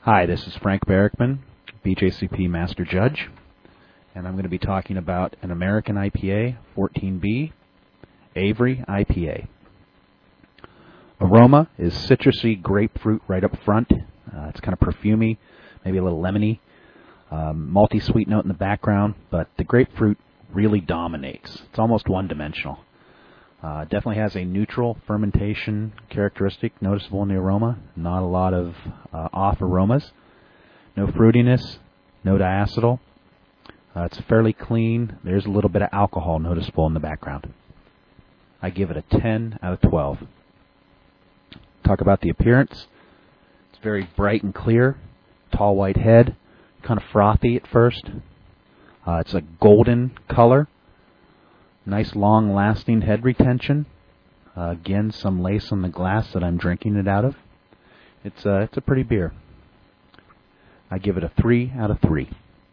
Hi, this is Frank Barackman, BJCP Master Judge, and I'm going to be talking about an American IPA, 14B, Avery IPA. Aroma is citrusy grapefruit right up front. It's kind of perfumey, maybe a little lemony, malty sweet note in the background, but the grapefruit really dominates. It's almost one-dimensional. Definitely has a neutral fermentation characteristic noticeable in the aroma. Not a lot of off aromas. No fruitiness, no diacetyl. It's fairly clean. There's a little bit of alcohol noticeable in the background. I give it a 10 out of 12. Talk about the appearance. It's very bright and clear. Tall white head. Kind of frothy at first. It's a golden color. Nice long-lasting head retention. Again, some lace on the glass that I'm drinking it out of. It's a pretty beer. I give it a 3 out of 3.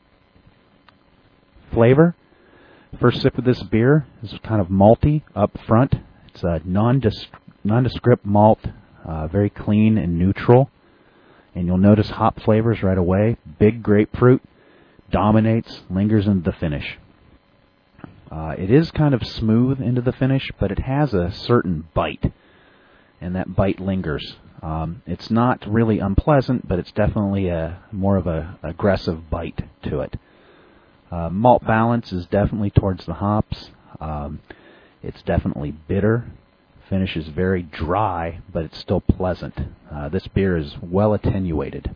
Flavor. First sip of this beer is kind of malty up front. It's a nondescript malt, very clean and neutral. And you'll notice hop flavors right away. Big grapefruit dominates, lingers into the finish. It is kind of smooth into the finish, but it has a certain bite, and that bite lingers. It's not really unpleasant, but it's definitely more of an aggressive bite to it. Malt balance is definitely towards the hops. It's definitely bitter. Finish is very dry, but it's still pleasant. This beer is well attenuated.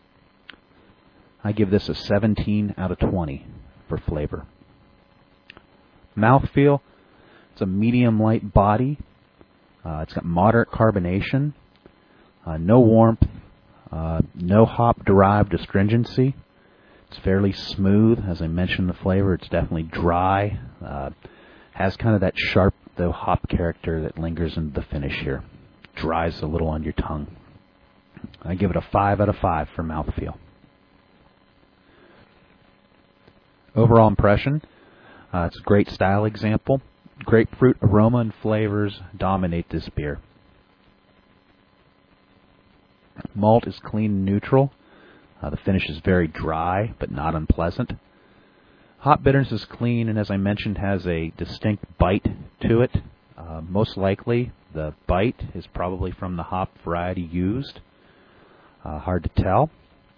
I give this a 17 out of 20 for flavor. Mouthfeel, it's a medium light body. It's got moderate carbonation, no warmth, no hop derived astringency. It's fairly smooth. As I mentioned, the flavor, it's definitely dry. Has kind of that sharp, though, hop character that lingers into the finish here. Dries a little on your tongue. I give it a 5 out of 5 for mouthfeel. Overall impression. It's a great style example. Grapefruit aroma and flavors dominate this beer. Malt is clean and neutral. The finish is very dry, but not unpleasant. Hop bitterness is clean, and as I mentioned, has a distinct bite to it. Most likely, the bite is probably from the hop variety used. Hard to tell.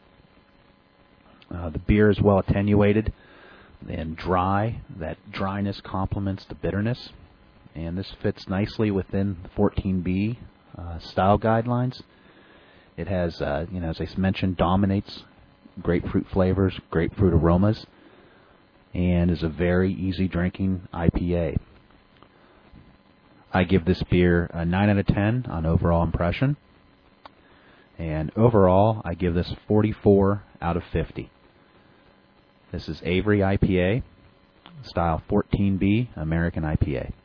The beer is well attenuated and dry. That dryness complements the bitterness, and this fits nicely within the 14B style guidelines. It has, as I mentioned, dominates grapefruit flavors, grapefruit aromas, and is a very easy drinking IPA. I give this beer a 9 out of 10 on overall impression, and overall I give this 44 out of 50. This is Avery IPA, style 14B, American IPA.